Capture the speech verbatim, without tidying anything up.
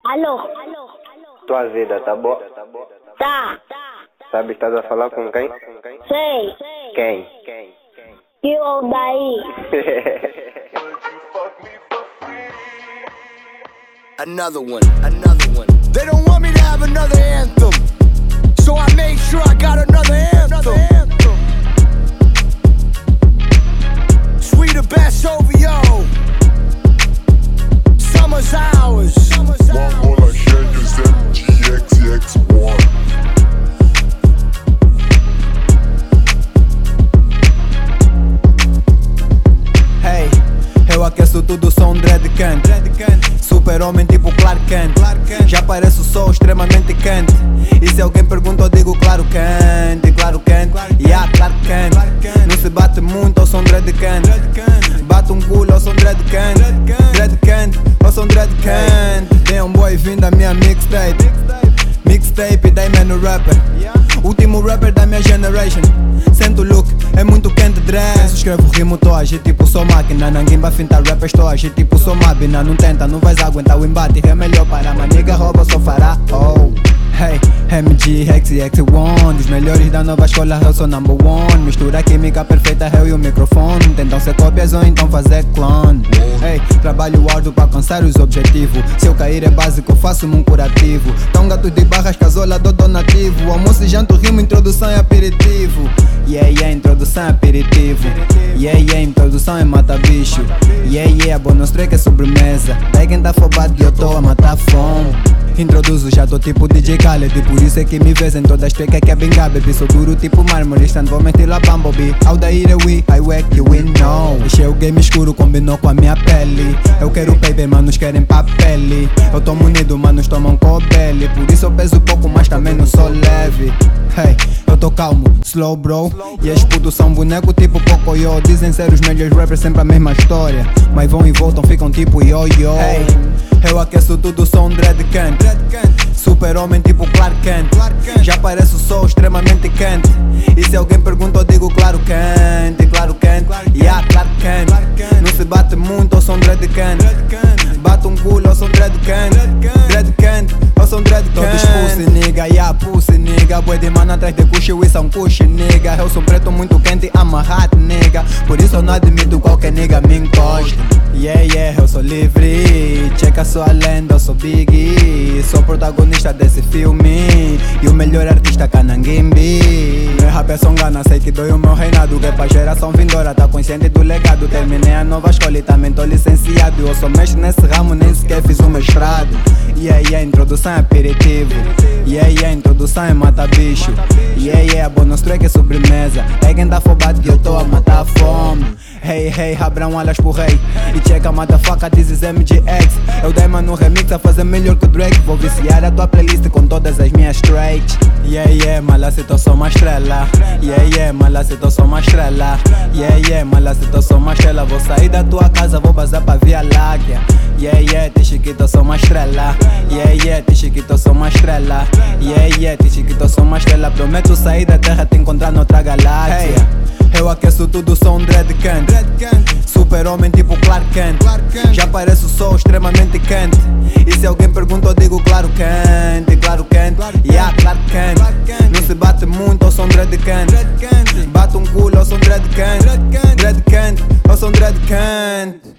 Alô? Tua vida, tá boa? Tá. Sabe que estás a falar com quem? Sei. Quem? E o daí? Another one, another one. They don't want me to have another anthem, so I made sure I got another anthem. Sweet the best over yo. Summer's ours. Mongol Agentes M G X X one. Hey, eu aqueço tudo, sou um dread can. Super homem tipo Clark Kent. Já pareço sol extremamente quente. E se alguém pergunta eu digo claro Kent. Claro Kent, yeah, Clark Kent. Não se bate muito, eu sou um dread can. Bate um culo, eu sou um dread can. Dread Kent, eu sou um dread can. Tem um boy vindo da minha mixtape. Mixtape, daí mano rapper. Último rapper da minha generation. Sento o look, é muito quente dress. Escrevo rimo, tô a agir tipo sou máquina. Ninguém vai fintar rapper, estou a agir tipo sou máquina. Não tenta, não vais aguentar o embate. É melhor para uma nigga, rouba, só fará. Oh, hey, M G X X um. Dos melhores da nova escola, eu sou number one. Mistura química perfeita, eu e o microfone. Tentam ser cópias ou então fazer clone. Hey, trabalho árduo para alcançar os objetivos. Se eu cair é básico, faço-me um curativo. Tão gato de barras, casola do donativo. Almoço e janto, rimo, introdução e aperitivo. Yeah, yeah, introdução é aperitivo. Yeah, yeah, introdução é mata bicho. Yeah, yeah, bônus track é sobremesa. Daí quem tá fobado eu tô a matar fome. Introduzo, já tô tipo D J Khaled. Por isso é que me vês em todas as tracks que é bem gabe. Sou duro tipo mármore, stand vou meter lá Bumblebee. Aldair é we, I work you we know. Enchei o game escuro, combinou com a minha pele. Eu quero paper, manos querem papel. Eu tô munido, manos tomam cobele. Por isso eu peso pouco, mas também não sou leve. Hey, eu tô calmo, slow bro. E as putos são boneco tipo Pocoyo. Dizem ser os melhores rappers, sempre a mesma história. Mas vão e voltam, ficam tipo yo-yo. Hey, eu aqueço tudo, sou um dread can. Super homem tipo Clark Kent. Já pareço sol extremamente quente. E se alguém pergunta eu digo claro Kent. Claro Kent, yeah, Clark Kent. Não se bate muito, eu sou um dread can. Bate um culo, eu sou um dread can. Dread Kent, eu sou um dread can. Todos pussy nigga, yeah, pussy nigga. Boi de mano atrás de cuxi, we são cuxi nigga. Eu sou preto muito quente, amarrado nigga. Por isso eu não admito qualquer nigga me encosta. Yeah, yeah, eu sou livre. Checa sua lenda, eu sou Biggie. Sou protagonista desse filme. E o melhor artista Canangimbi. Meu rap é songana, sei que dói o meu reinado. Que é pra geração vindoura, tá consciente do legado. Terminei a nova escola e também tô licenciado. Eu sou mestre nesse ramo, nem sequer fiz o mestrado. Yeah, yeah, introdução é aperitivo. Yeah, yeah, introdução é mata bicho. Yeah, yeah, bônus track é sobremesa. É quem tá fobado que eu tô a matar fome. Hey, hey, Abrão alas pro rei. E checa, motherfucker, this is M G X. Eu dei mano remix a fazer melhor que o Drake. Vou viciar a tua playlist com todas as minhas tracks. Yeah, yeah, malacito, sou uma estrela. Yeah, yeah, malacito, sou uma estrela. Yeah, yeah, malacito, sou uma estrela. Vou sair da tua casa, vou bazar pra Via Láctea. Yeah, yeah, te chiquito, sou uma estrela. Yeah, yeah, te chiquito, sou uma estrela. Yeah, yeah, te chiquito, sou uma estrela. Prometo sair da terra, te encontrar noutra galáxia. Hey, eu aqueço tudo, sou um dread can. Super homem tipo Clark Kent. Já pareço sol extremamente quente. E se alguém pergunta eu digo claro Kent. Claro Kent, yeah, Clark Kent. Não se bate muito, eu sou um dread can. Bate um culo, eu sou um dread can. Dread Kent, eu sou um dread can.